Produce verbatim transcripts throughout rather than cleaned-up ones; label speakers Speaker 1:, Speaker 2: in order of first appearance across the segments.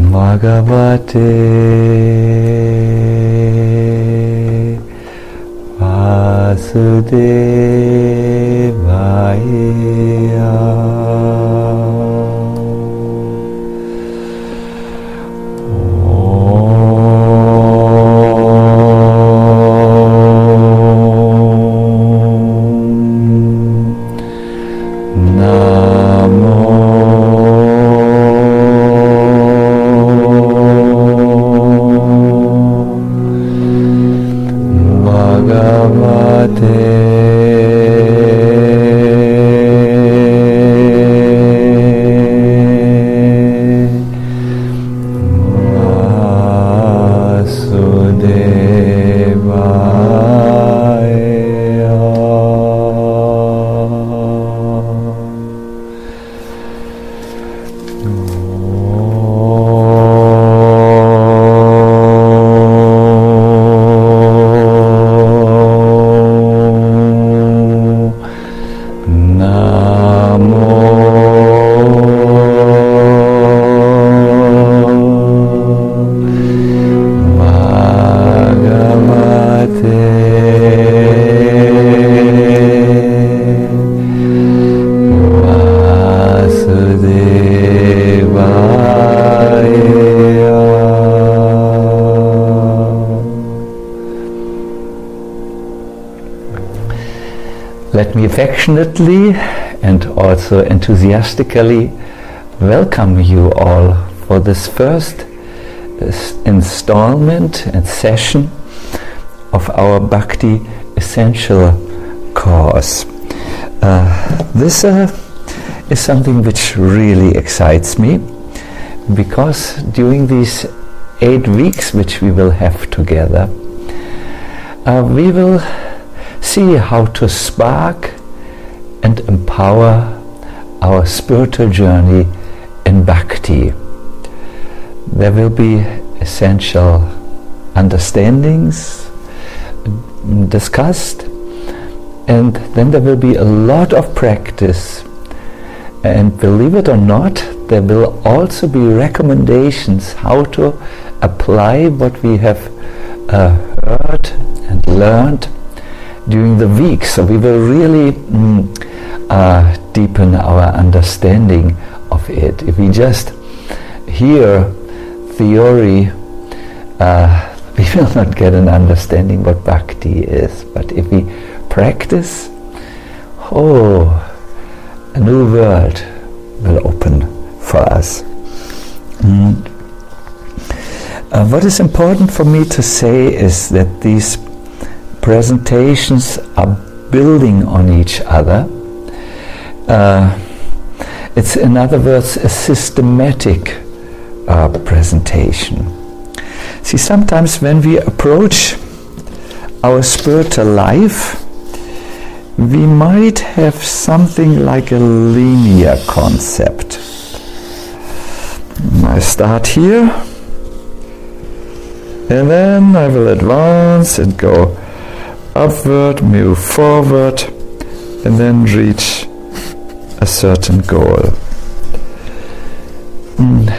Speaker 1: Bhagavate Vasudevaya. Let me affectionately and also enthusiastically welcome you all for this first installment and session of our Bhakti Essential course. Uh, this uh, is something which really excites me, because during these eight weeks which we will have together, uh, we will see how to spark and empower our spiritual journey in Bhakti. There will be essential understandings discussed, and then there will be a lot of practice. And believe it or not, there will also be recommendations how to apply what we have uh, heard and learned during the week. So we will really mm, uh, deepen our understanding of it. If we just hear theory, uh, we will not get an understanding what Bhakti is. But if we practice, oh, a new world will open for us. Mm. Uh, what is important for me to say is that these presentations are building on each other. Uh, it's, in other words, a systematic uh, presentation. See, sometimes when we approach our spiritual life, we might have something like a linear concept. I start here, and then I will advance and go upward, move forward, and then reach a certain goal. Mm.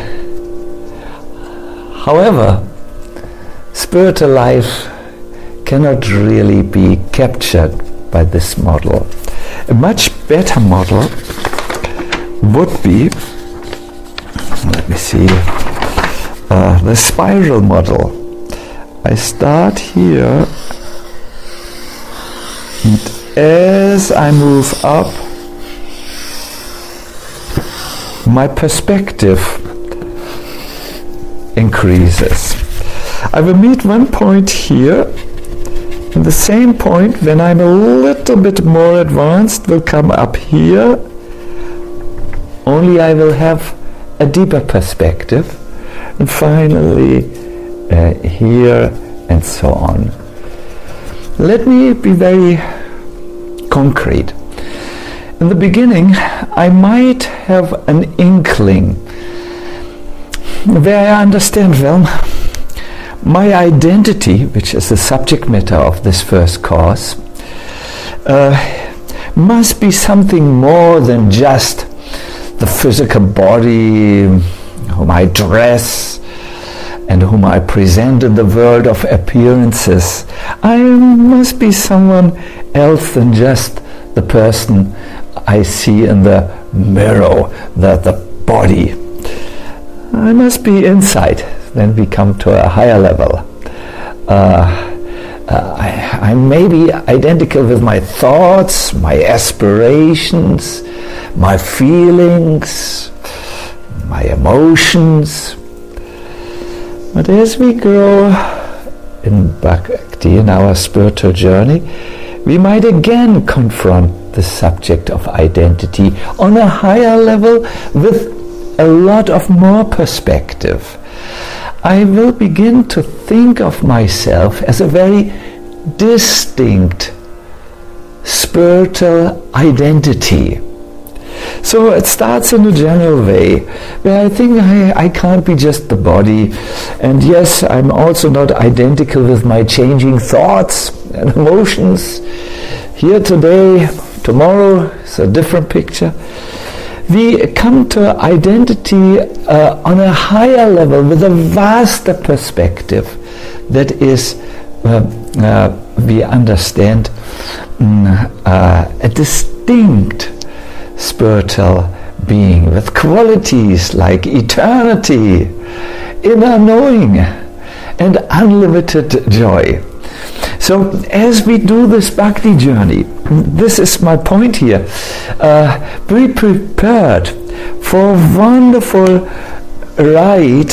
Speaker 1: However, spiritual life cannot really be captured by this model. A much better model would be, let me see, uh, the spiral model. I start here, and as I move up, my perspective increases. I will meet one point here, and the same point, when I'm a little bit more advanced, will come up here, only I will have a deeper perspective, and finally uh, here, and so on. Let me be very concrete. In the beginning, I might have an inkling where I understand, well, my identity, which is the subject matter of this first course, uh, must be something more than just the physical body, my dress, and whom I present in the world of appearances. I must be someone else than just the person I see in the mirror, the, the body. I must be inside. Then we come to a higher level. Uh, uh, I, I may be identical with my thoughts, my aspirations, my feelings, my emotions. But as we grow in Bhakti, in our spiritual journey, we might again confront the subject of identity on a higher level with a lot of more perspective. I will begin to think of myself as a very distinct spiritual identity. So it starts in a general way, where I think I, I can't be just the body, and yes, I'm also not identical with my changing thoughts and emotions. Here today, tomorrow is a different picture. We come to identity uh, on a higher level with a vaster perspective. That is, uh, uh, we understand um, uh, a distinct spiritual being with qualities like eternity, inner knowing, and unlimited joy. So as we do this bhakti journey, this is my point here, uh, be prepared for a wonderful ride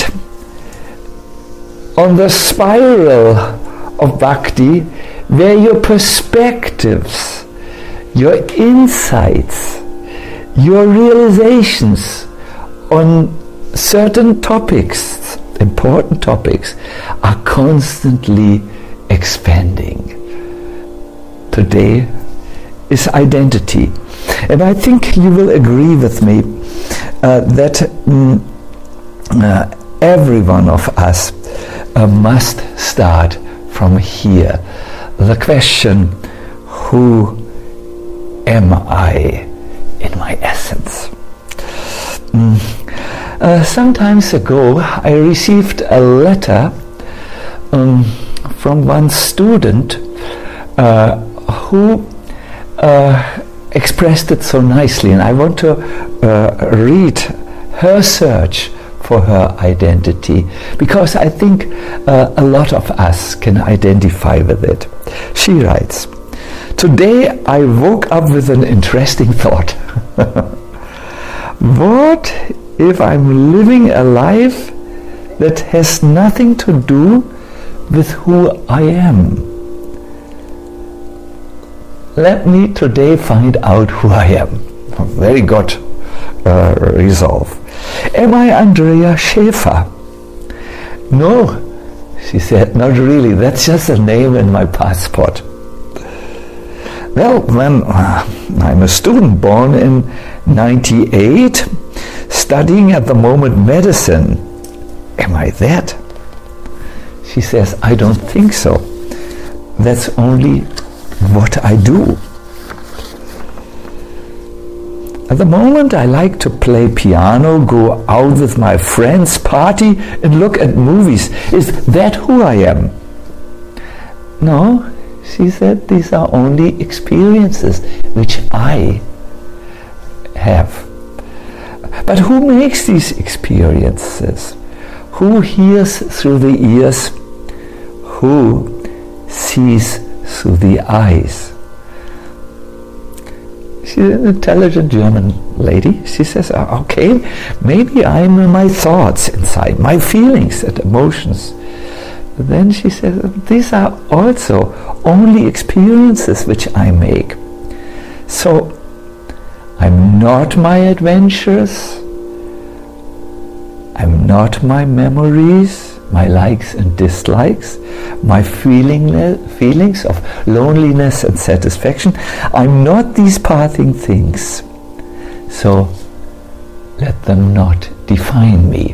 Speaker 1: on the spiral of bhakti, where your perspectives, your insights, your realizations on certain topics, important topics, are constantly expanding. Today is identity. And I think you will agree with me uh, that mm, uh, every one of us uh, must start from here. The question, who am I in my essence? Mm. Uh, some time ago I received a letter um, from one student uh, who uh, expressed it so nicely, and I want to uh, read her search for her identity, because I think uh, a lot of us can identify with it. She writes, "Today I woke up with an interesting thought. What if I'm living a life that has nothing to do with who I am? Let me today find out who I am." Very good uh, resolve. "Am I Andrea Schäfer?" "No," she said, "not really. That's just a name in my passport." "Well, then, uh, I'm a student born in ninety-eight, studying at the moment medicine. Am I that?" She says, "I don't think so. That's only what I do. At the moment I like to play piano, go out with my friends, party and look at movies. Is that who I am?" "No," she said, "these are only experiences which I have." "But who makes these experiences? Who hears through the ears? Who sees through the eyes?" She's an intelligent German lady. She says, "Okay, maybe I'm in my thoughts inside, my feelings and emotions." But then she says, "These are also only experiences which I make. So I'm not my adventures, I'm not my memories, my likes and dislikes, my feeling, feelings of loneliness and satisfaction. I'm not these passing things. So let them not define me."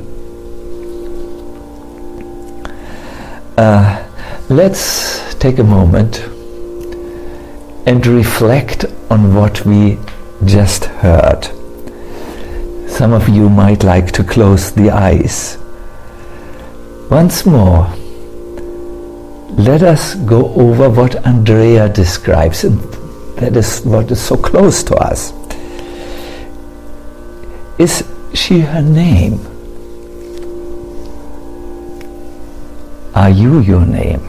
Speaker 1: Uh, let's take a moment and reflect on what we just heard. Some of you might like to close the eyes. Once more, let us go over what Andrea describes, and that is what is so close to us. Is she her name? Are you your name?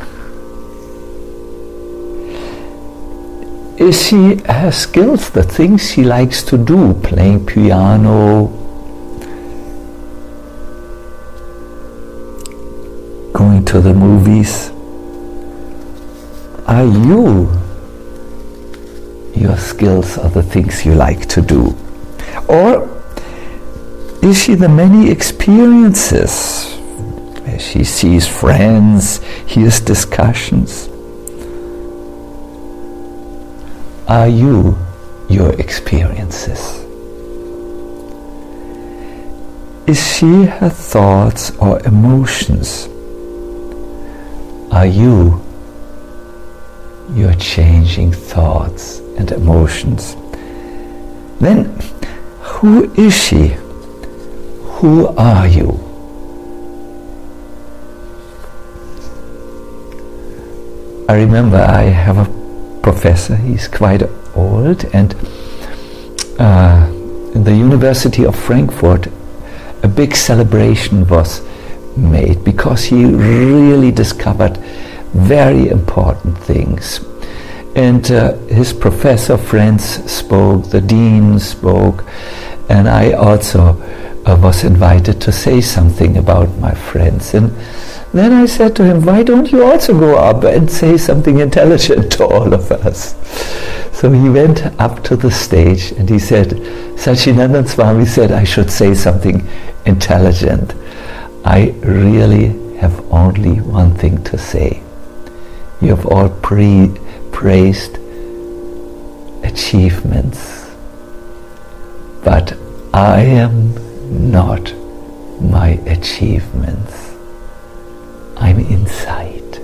Speaker 1: Is she her skills, the things she likes to do, playing piano, going to the movies? Are you your skills or the things you like to do? Or is she the many experiences where she sees friends, hears discussions? Are you your experiences? Is she her thoughts or emotions? Are you your changing thoughts and emotions? Then, who is she? Who are you? I remember I have a professor, he's quite old, and uh, in the University of Frankfurt a big celebration was made because he really discovered very important things. And uh, his professor friends spoke, the dean spoke, and I also uh, was invited to say something about my friends. And then I said to him, why don't you also go up and say something intelligent to all of us? So he went up to the stage and he said, Satchidananda Swami said I should say something intelligent. I really have only one thing to say. You have all pre- praised achievements, but I am not my achievements. I'm inside.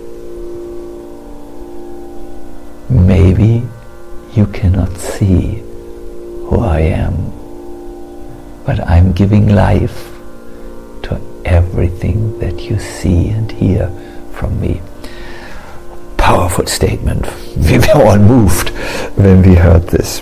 Speaker 1: Maybe you cannot see who I am, but I'm giving life to everything that you see and hear from me. Powerful statement. We were all moved when we heard this.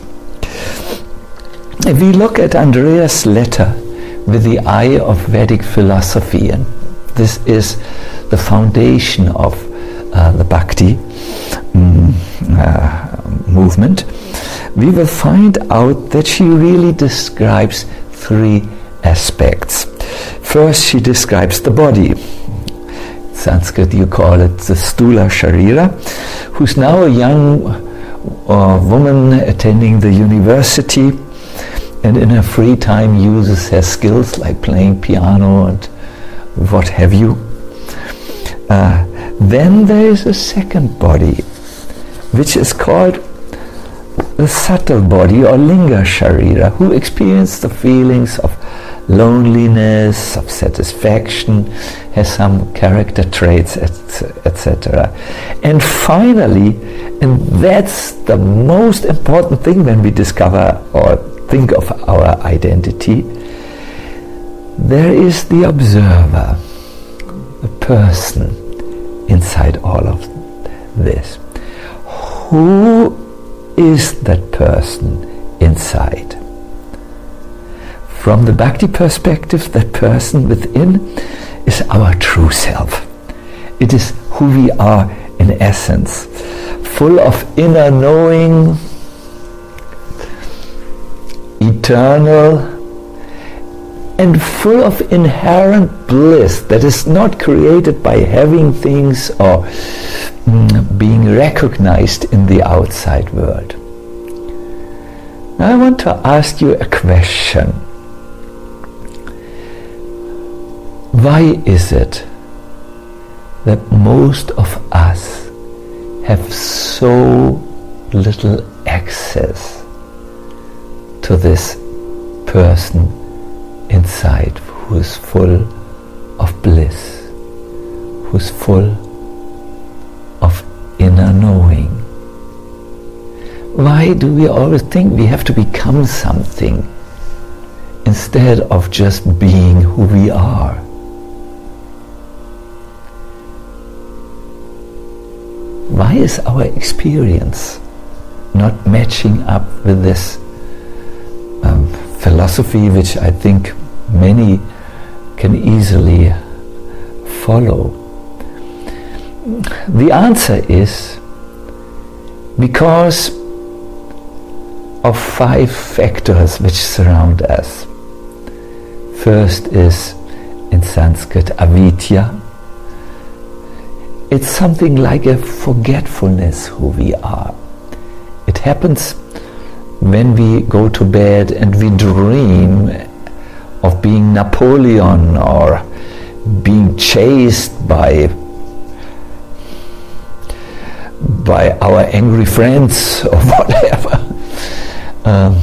Speaker 1: If we look at Andrea's letter with the eye of Vedic philosophy, and this is the foundation of uh, the Bhakti mm, uh, movement, we will find out that she really describes three aspects. First, she describes the body. In Sanskrit you call it the Stula Sharira, who's now a young uh, woman attending the university and in her free time uses her skills like playing piano and what have you. Uh, then there is a second body, which is called the subtle body or Linga Sharira, who experience the feelings of loneliness, of satisfaction, has some character traits, et cetera. And finally, and that's the most important thing when we discover or think of our identity, there is the observer, the person inside all of this. Who is that person inside? From the Bhakti perspective, that person within is our true self. It is who we are in essence, full of inner knowing, eternal, and full of inherent bliss that is not created by having things or mm, being recognized in the outside world. Now I want to ask you a question. Why is it that most of us have so little access to this person inside who is full of bliss, who is full of inner knowing? Why do we always think we have to become something instead of just being who we are? why is our experience not matching up with this um, philosophy, which I think many can easily follow? The answer is because of five factors which surround us. First is, in Sanskrit, avidya. It's something like a forgetfulness who we are. It happens when we go to bed and we dream of being Napoleon or being chased by by our angry friends or whatever. Um,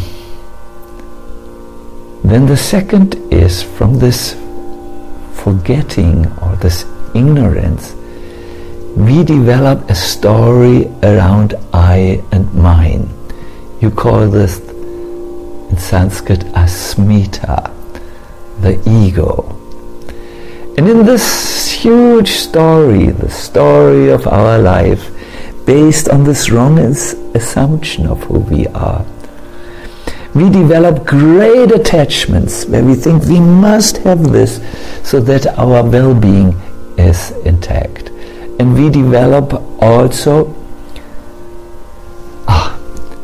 Speaker 1: then the second is from this forgetting or this ignorance, we develop a story around I and mine. You call this in Sanskrit asmita, the ego. And in this huge story, the story of our life, based on this wrong assumption of who we are, we develop great attachments where we think we must have this so that our well-being is intact. And we develop also, ah,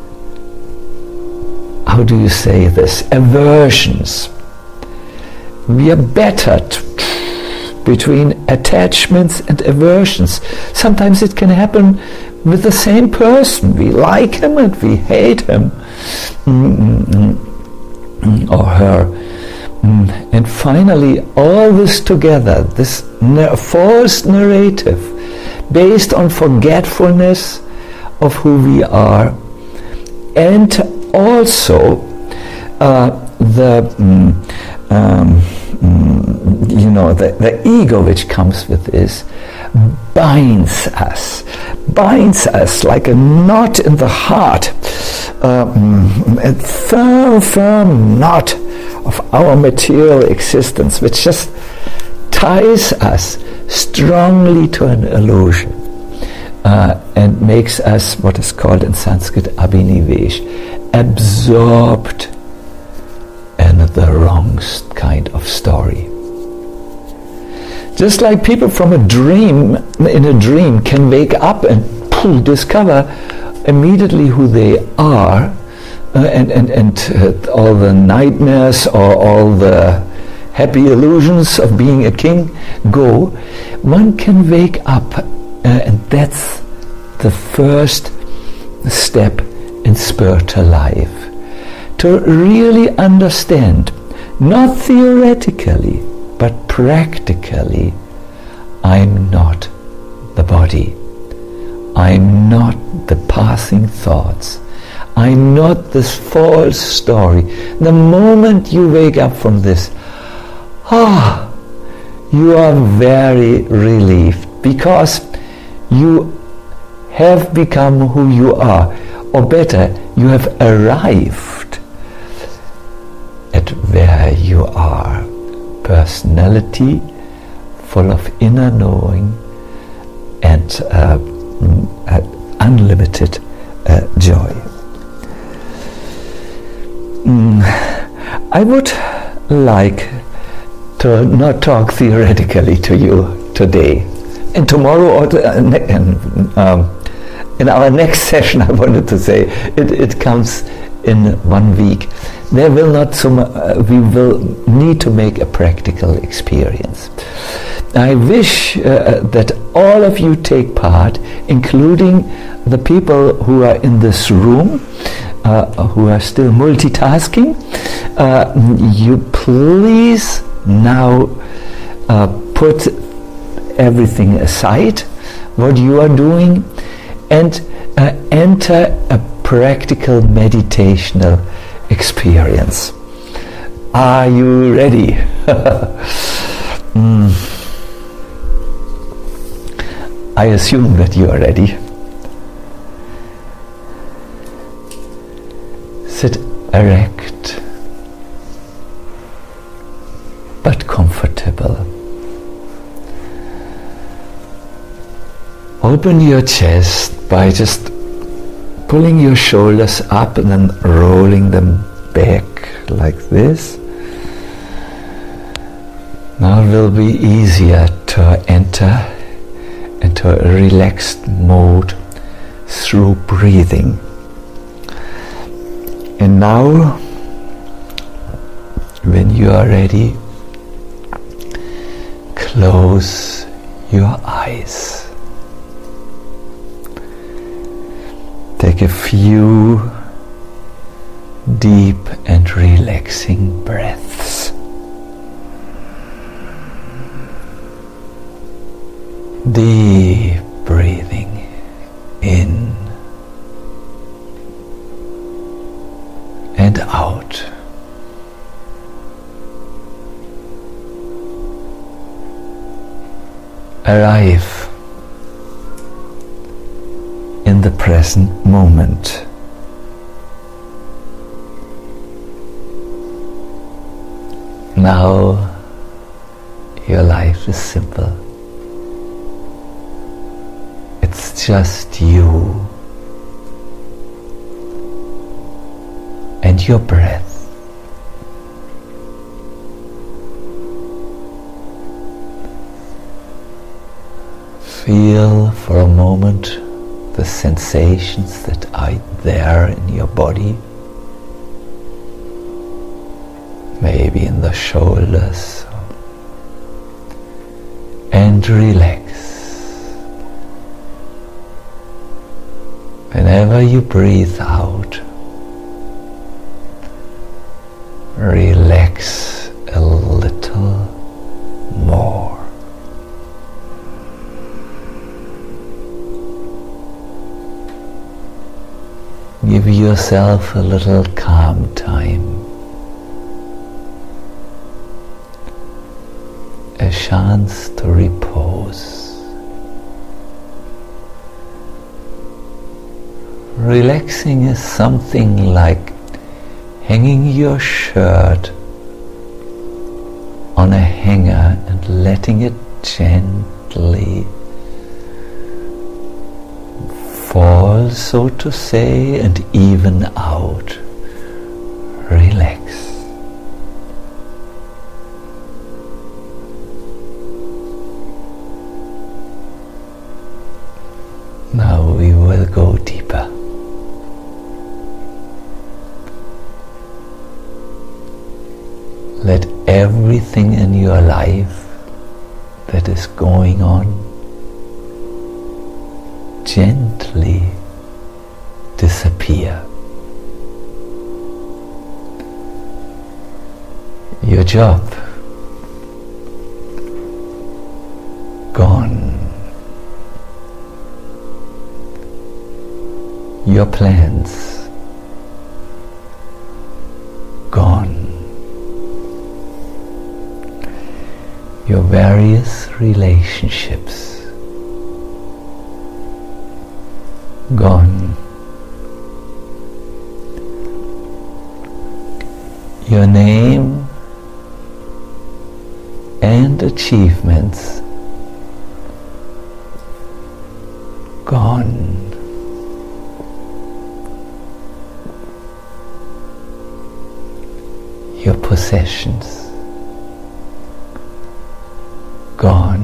Speaker 1: how do you say this, aversions. We are bettered between attachments and aversions. Sometimes it can happen with the same person. We like him and we hate him, mm-hmm. or her. Mm. And finally, all this together, this na- false narrative based on forgetfulness of who we are, and also uh, the mm, um, mm, you know the, the ego which comes with this binds us, binds us like a knot in the heart, um, a firm, firm knot of our material existence, which just ties us strongly to an illusion uh, and makes us what is called in Sanskrit abhinivesh, absorbed in the wrong kind of story. Just like people from a dream, in a dream, can wake up and poof, discover immediately who they are, uh, and and and uh, all the nightmares or all the happy illusions of being a king go. One can wake up, uh, and that's the first step in spiritual life, to really understand, not theoretically, but practically, I'm not the body. I'm not the passing thoughts. I'm not this false story. The moment you wake up from this, ah, you are very relieved, because you have become who you are, or better, you have arrived at where you are. Personality full of inner knowing and uh, uh, unlimited uh, joy. Mm, I would like to not talk theoretically to you today. And tomorrow, or to, uh, ne- um, in our next session, I wanted to say, it, it comes in one week. There will not so mu- uh, we will need to make a practical experience. I wish uh, that all of you take part, including the people who are in this room, uh, who are still multitasking. Uh, you please now uh, put everything aside, what you are doing, and uh, enter a practical meditational experience. Are you ready? mm. I assume that you are ready. Sit erect but comfortable. Open your chest by just pulling your shoulders up and then rolling them back like this. Now it will be easier to enter into a relaxed mode through breathing. And now, when you are ready, close your eyes. Take a few deep and relaxing breaths. Deep breathing in and out. Arrive in the present moment. Now your life is simple. It's just you and your breath. Feel for a moment the sensations that are there in your body, maybe in the shoulders, and relax. Whenever you breathe out, relax a little more. Give yourself a little calm time, a chance to repose. Relaxing is something like hanging your shirt on a hanger and letting it gently fall, so to say, and even out. Relax. Now we will go deeper. Let everything in your life that is going on gently disappear. Your job gone. Your plans gone. Your various relationships gone. Your name and achievements gone. Your possessions gone.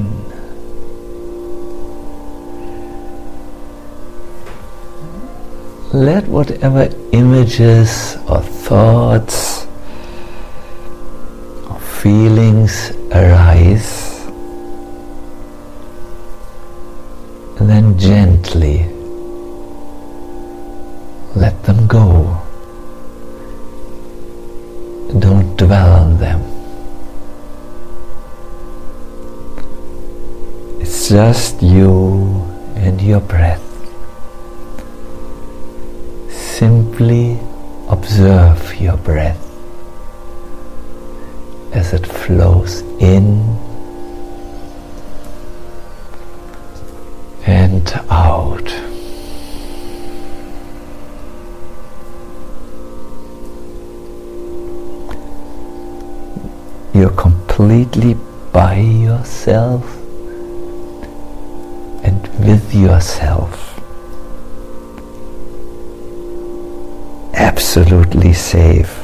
Speaker 1: Let whatever images or thoughts or feelings arise, and then gently let them go. Don't dwell on them. It's just you and your breath. Simply observe your breath as it flows in and out. You're completely by yourself and with yourself. Absolutely safe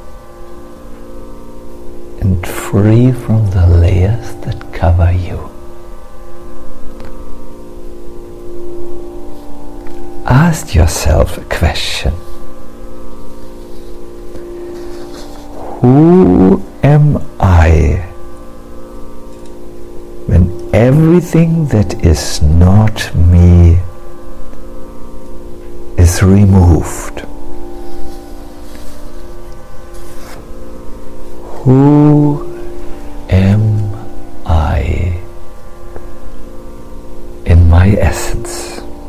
Speaker 1: and free from the layers that cover you. Ask yourself a question. Who am I when everything that is not me is removed? Who am I in my essence?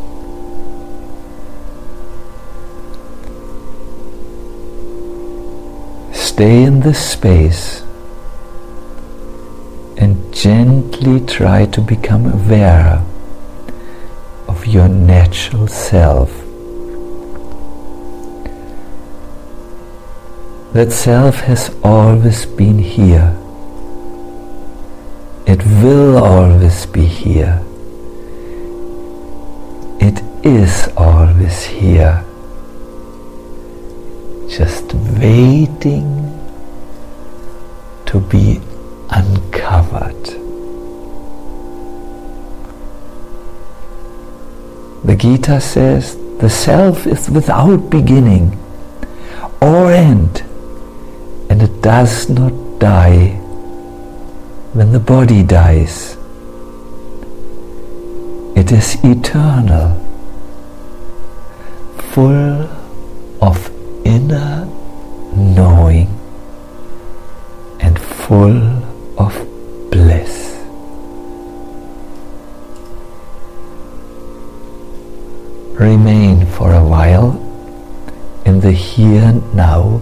Speaker 1: Stay in this space and gently try to become aware of your natural self. That self has always been here. It will always be here. It is always here. Just waiting to be uncovered. The Gita says the self is without beginning or end, and it does not die when the body dies. It is eternal, full of inner knowing and full of bliss. Remain for a while in the here and now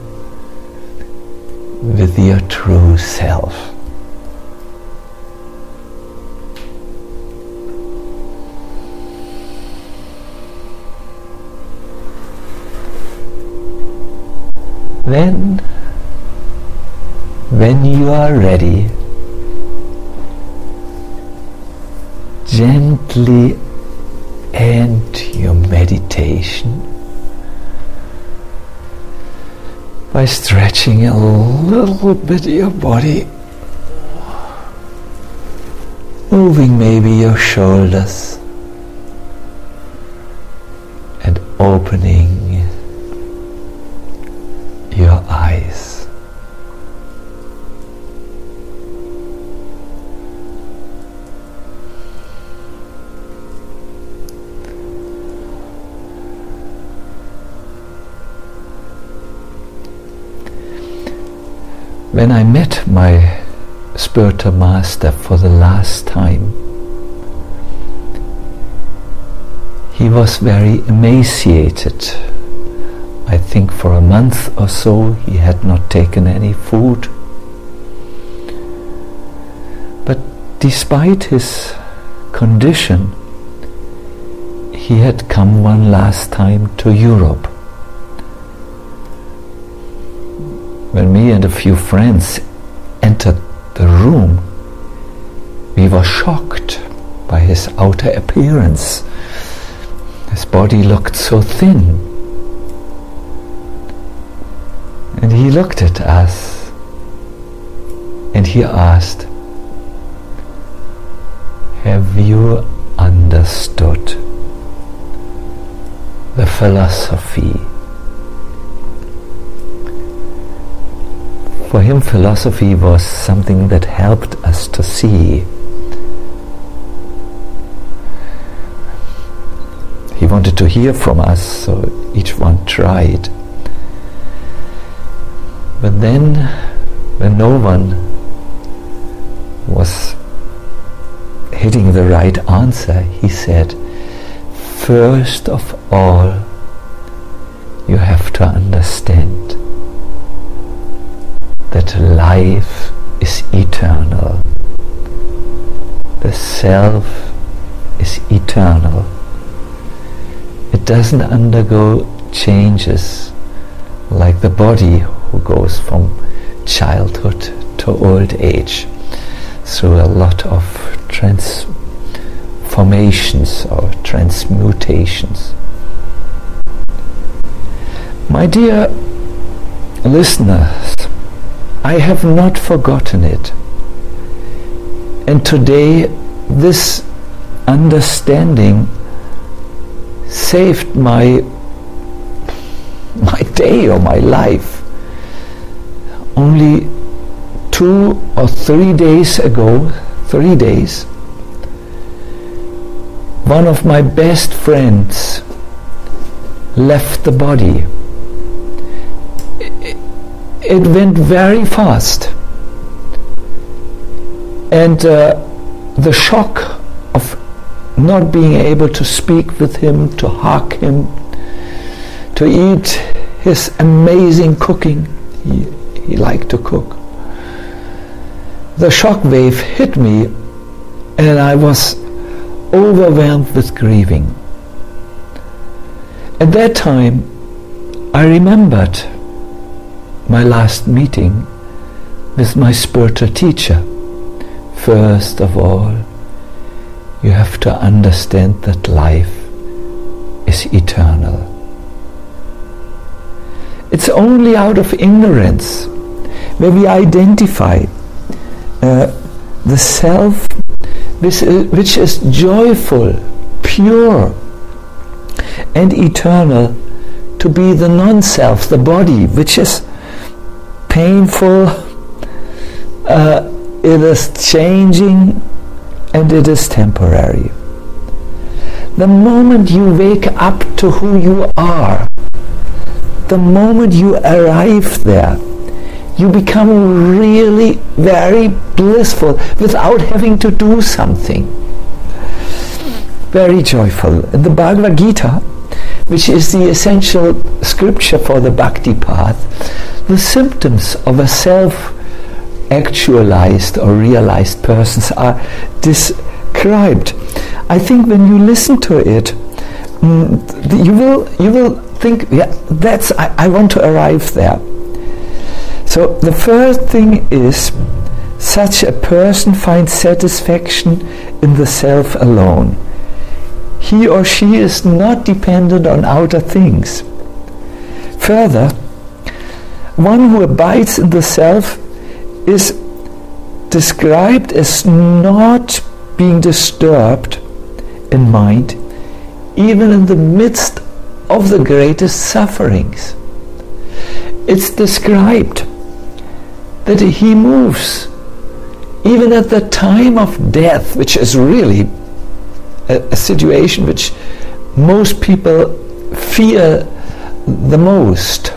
Speaker 1: with your true self. Then, when you are ready, gently end your meditation by stretching a little bit your body, moving maybe your shoulders and opening your eyes. When I met my spiritual master for the last time, he was very emaciated. I think for a month or so he had not taken any food. But despite his condition, he had come one last time to Europe. When me and a few friends entered the room, we were shocked by his outer appearance. His body looked so thin. And he looked at us and he asked, "Have you understood the philosophy?" For him, philosophy was something that helped us to see. He wanted to hear from us, so each one tried. But then, when no one was hitting the right answer, he said, "First of all, you have to understand that life is eternal. The self is eternal. It doesn't undergo changes like the body who goes from childhood to old age through a lot of transformations transformations or transmutations. My dear listeners, I have not forgotten it. And today, this understanding saved my my day or my life. Only two or three days ago, three days, one of my best friends left the body. It, it went very fast. And uh, the shock of not being able to speak with him, to hug him, to eat his amazing cooking. He, he liked to cook. The shock wave hit me and I was overwhelmed with grieving. At that time, I remembered my last meeting with my spiritual teacher. First of all, you have to understand that life is eternal. It's only out of ignorance where we identify uh, the self which is, which is joyful, pure, and eternal to be the non-self, the body, which is painful, uh, it is changing, and it is temporary. The moment you wake up to who you are, the moment you arrive there, you become really very blissful without having to do something. Very joyful. In the Bhagavad Gita, which is the essential scripture for the bhakti path, the symptoms of a self-actualized or realized persons are described. I think when you listen to it, mm, you will you will think, yeah, that's I, I want to arrive there. So the first thing is, such a person finds satisfaction in the self alone. He or she is not dependent on outer things. Further, one who abides in the self is described as not being disturbed in mind, even in the midst of the greatest sufferings. It's described that he moves even at the time of death, which is really a, a situation which most people fear the most.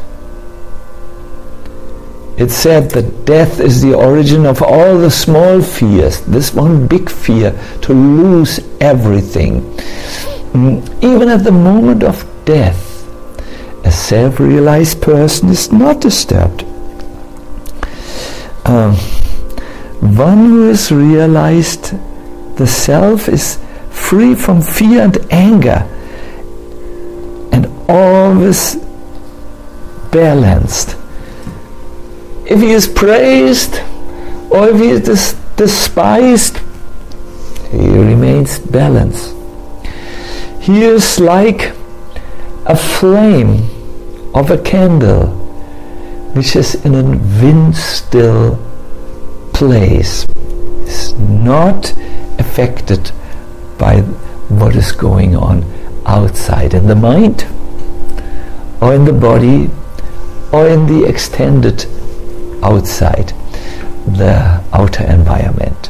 Speaker 1: It's said that death is the origin of all the small fears. This one big fear, to lose everything. Mm, even at the moment of death, a self-realized person is not disturbed. Um, one who is realized the self is free from fear and anger and always balanced. If he is praised or if he is dis- despised, he remains balanced. He is like a flame of a candle which is in a wind-still place. It's not affected by what is going on outside in the mind or in the body or in the extended outside, the outer environment.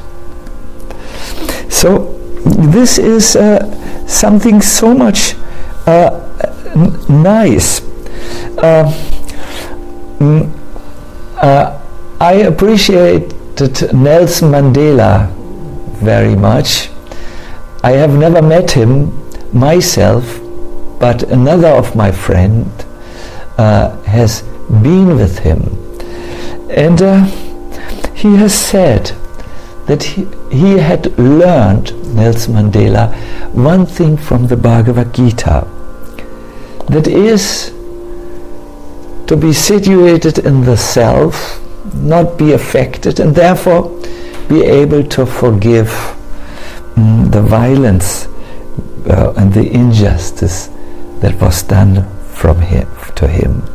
Speaker 1: So this is uh, something so much uh, n- nice. Uh, mm, uh, I appreciated Nelson Mandela very much. I have never met him myself, but another of my friend uh, has been with him. And uh, he has said that he, he had learned, Nelson Mandela, one thing from the Bhagavad Gita, that is to be situated in the self, not be affected, and therefore be able to forgive mm, the violence uh, and the injustice that was done from him to him.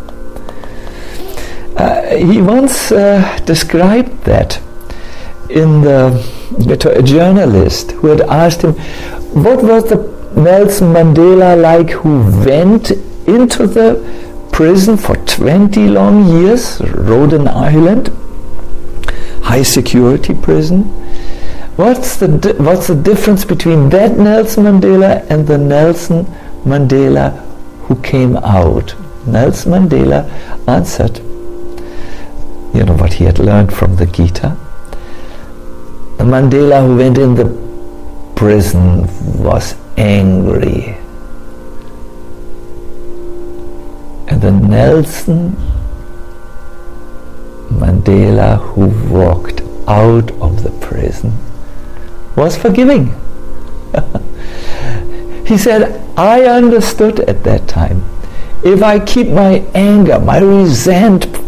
Speaker 1: Uh, he once uh, described that in the, to a journalist who had asked him, what was the Nelson Mandela like who went into the prison for twenty long years, Rhode Island, high security prison? What's the di- what's the difference between that Nelson Mandela and the Nelson Mandela who came out? Nelson Mandela answered, you know what he had learned from the Gita. The Mandela who went in the prison was angry. And the Nelson Mandela who walked out of the prison was forgiving. He said, I understood at that time, if I keep my anger, my resentfulness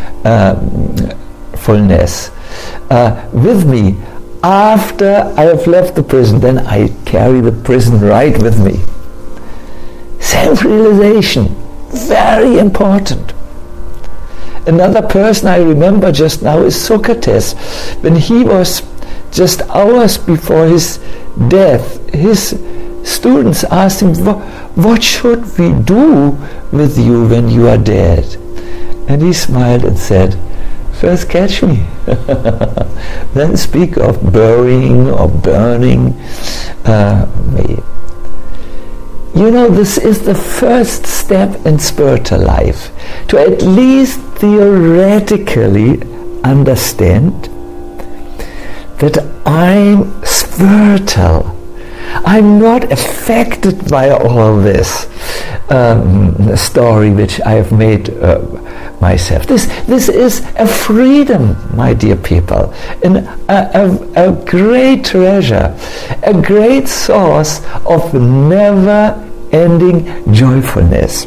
Speaker 1: uh, with me after I have left the prison, then I carry the prison right with me. Self-realization, very important. Another person I remember just now is Socrates. When he was just hours before his death, his students asked him, what should we do with you when you are dead? And he smiled and said, first catch me, then speak of burying or burning uh, me. You know, this is the first step in spiritual life, to at least theoretically understand that I'm spiritual. I'm not affected by all this um, story which I have made uh, myself. This this is a freedom, my dear people, and a, a, a great treasure, a great source of never-ending joyfulness.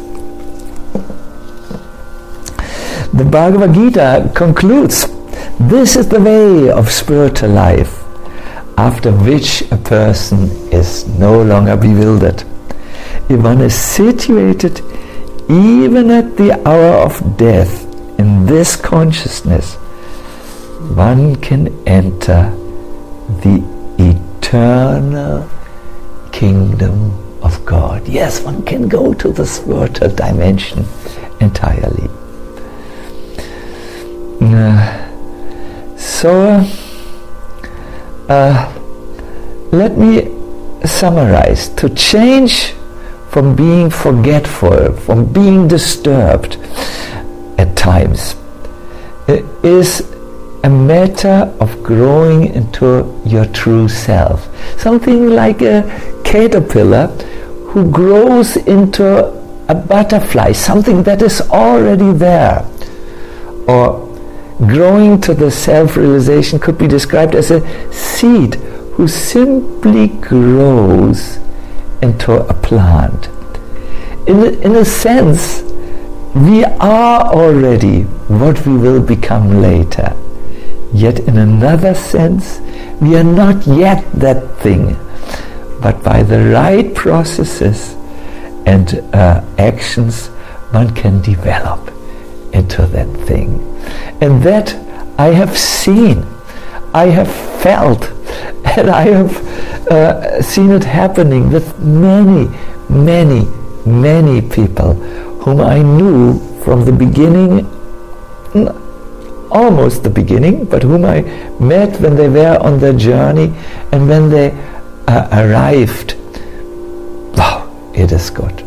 Speaker 1: The Bhagavad Gita concludes, this is the way of spiritual life, after which a person is no longer bewildered. If one is situated even at the hour of death in this consciousness, one can enter the eternal kingdom of God. Yes, one can go to the spiritual dimension entirely. Uh, so, uh, let me summarize. To change from being forgetful, from being disturbed at times, is a matter of growing into your true self. Something like a caterpillar who grows into a butterfly, something that is already there. Or growing to the self-realization could be described as a seed who simply grows into a plant. In a, in a sense, we are already what we will become later. Yet in another sense, we are not yet that thing. But by the right processes and uh, actions, one can develop into that thing. And that I have seen, I have felt, and I have uh, seen it happening with many, many, many people whom I knew from the beginning, almost the beginning, but whom I met when they were on their journey, and when they uh, arrived. Wow, it is good.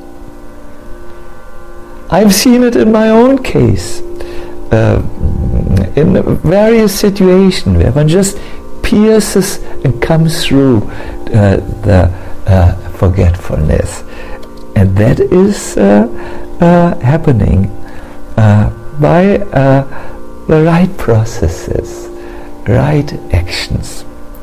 Speaker 1: I've seen it in my own case, uh, in various situations where one just pierces and comes through uh, the uh, forgetfulness, and that is uh, uh, happening uh, by uh, the right processes, right actions.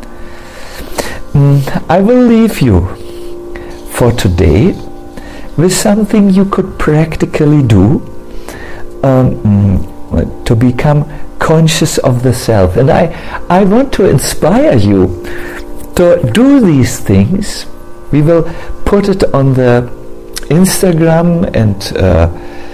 Speaker 1: Mm, I will leave you for today with something you could practically do um, to become conscious of the self. And I, I want to inspire you to do these things. We will put it on the Instagram and uh,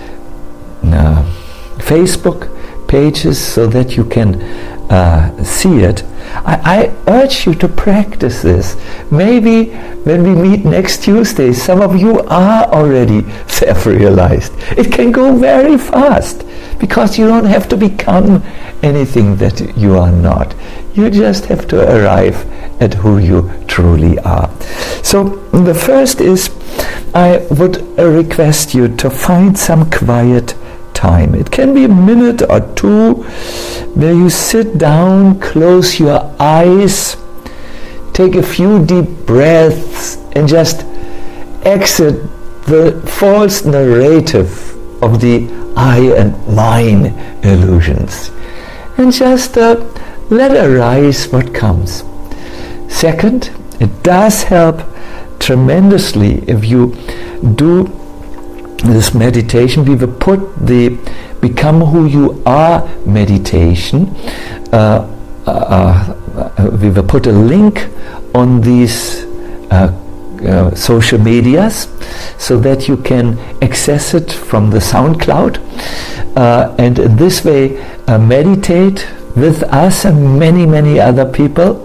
Speaker 1: uh, Facebook pages so that you can uh, see it. I, I urge you to practice this. Maybe when we meet next Tuesday, some of you are already self-realized. It can go very fast because you don't have to become anything that you are not. You just have to arrive at who you truly are. So the first is, I would uh, request you to find some quiet time. It can be a minute or two where you sit down, close your eyes, take a few deep breaths, and just exit the false narrative of the I and mine illusions, and just uh, let arise what comes. Second, it does help tremendously if you do this meditation. We will put the Become Who You Are meditation. Uh, uh, uh, we will put a link on these uh, uh, social medias so that you can access it from the SoundCloud. Uh, and in this way, uh, meditate with us and many, many other people.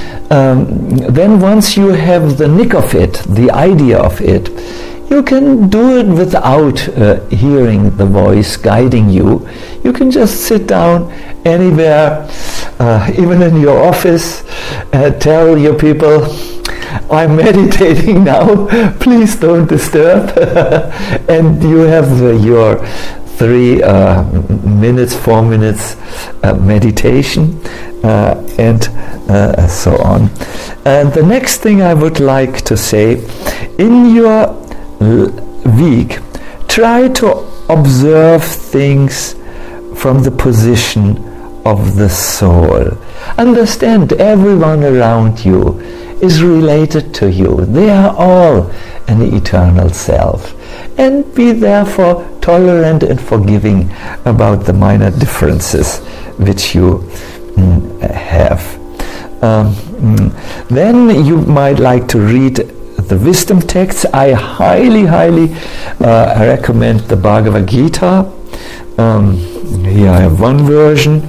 Speaker 1: Um, then once you have the nick of it, the idea of it, you can do it without uh, hearing the voice guiding you. You can just sit down anywhere, uh, even in your office, uh, tell your people, I'm meditating now, please don't disturb. And you have uh, your three uh, minutes, four minutes uh, meditation, uh, and uh, so on. And the next thing I would like to say, in your week, try to observe things from the position of the soul. Understand everyone around you is related to you. They are all an eternal self. And be therefore tolerant and forgiving about the minor differences which you mm, have. Um, mm, then you might like to read the wisdom texts. I highly, highly uh, recommend the Bhagavad Gita. Um, here I have one version.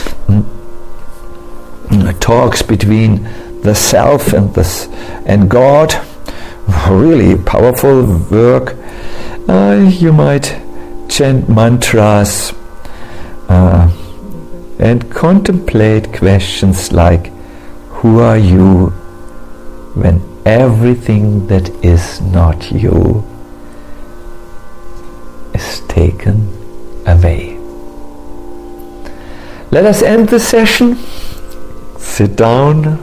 Speaker 1: Mm, it talks between the self and the s- and God. Really powerful work. Uh, you might chant mantras uh, and contemplate questions like, who are you when everything that is not you is taken away? Let us end the session. Sit down,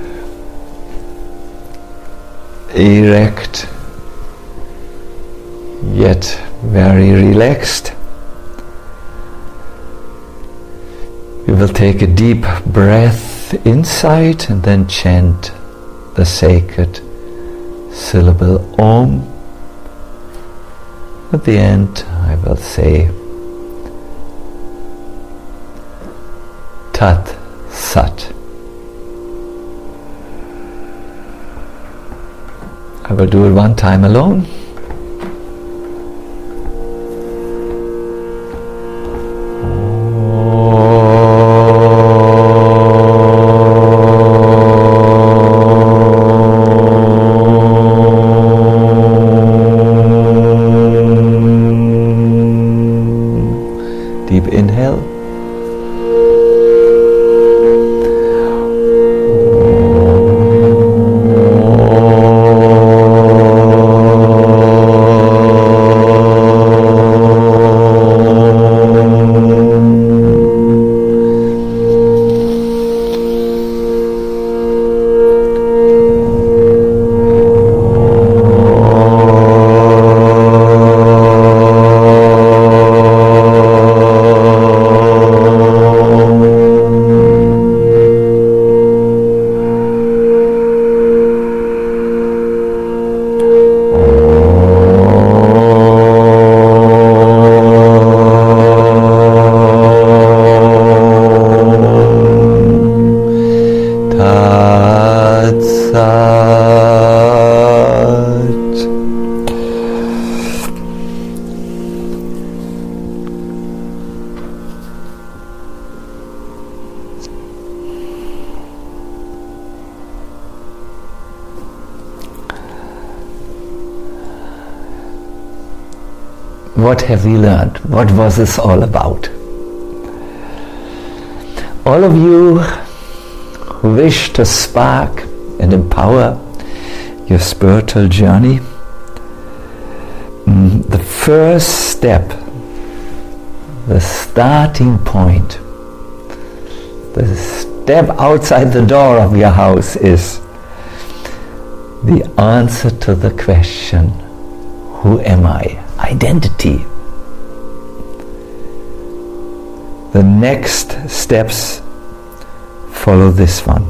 Speaker 1: erect, yet very relaxed. We will take a deep breath inside and then chant the sacred syllable Om. At the end I will say Tat Sat. I will do it one time alone. Deep inhale. Tat Sat. What have we learned? What was this all about? All of you who wish to spark and empower your spiritual journey, the first step, the starting point, the step outside the door of your house is the answer to the question, who am I? Identity. The next steps follow this one.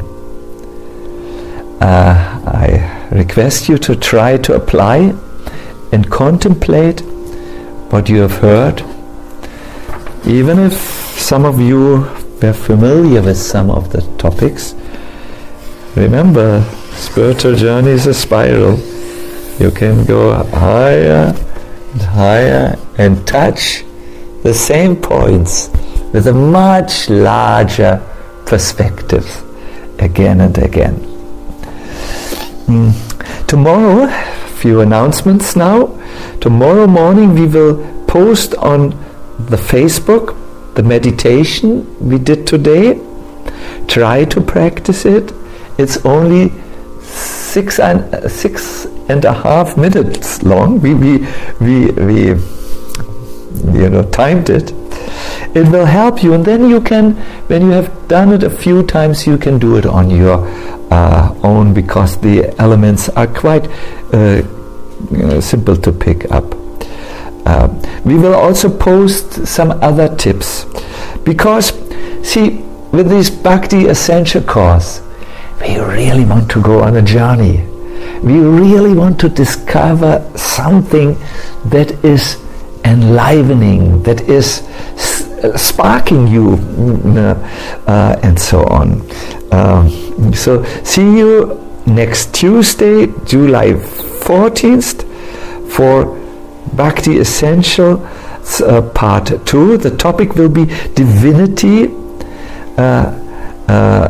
Speaker 1: Uh, I request you to try to apply and contemplate what you have heard. Even if some of you were familiar with some of the topics, remember, spiritual journey is a spiral. You can go higher and higher and touch the same points with a much larger perspective again and again. Mm. Tomorrow, a few announcements now. Tomorrow morning we will post on the Facebook the meditation we did today. Try to practice it. It's only six and uh, six and a half minutes long. We we we we you know timed it. It will help you, and then you can, when you have done it a few times, you can do it on your uh, own, because the elements are quite uh, you know, simple to pick up. Uh, we will also post some other tips, because see, with this Bhakti Essential course, we really want to go on a journey. We really want to discover something that is enlivening, that is sparking you, uh, and so on. Um, so see you next Tuesday, July fourteenth, for Bhakti Essential uh, Part two. The topic will be divinity. Uh, uh,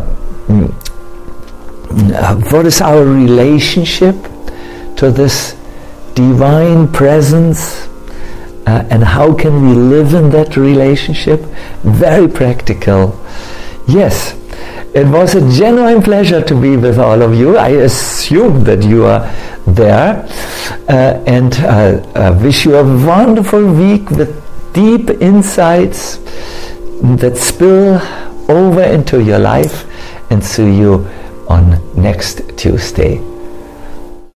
Speaker 1: what is our relationship to this divine presence? Uh, and how can we live in that relationship? Very practical. Yes, it was a genuine pleasure to be with all of you. I assume that you are there, uh, and uh, I wish you a wonderful week with deep insights that spill over into your life, and see you on next Tuesday.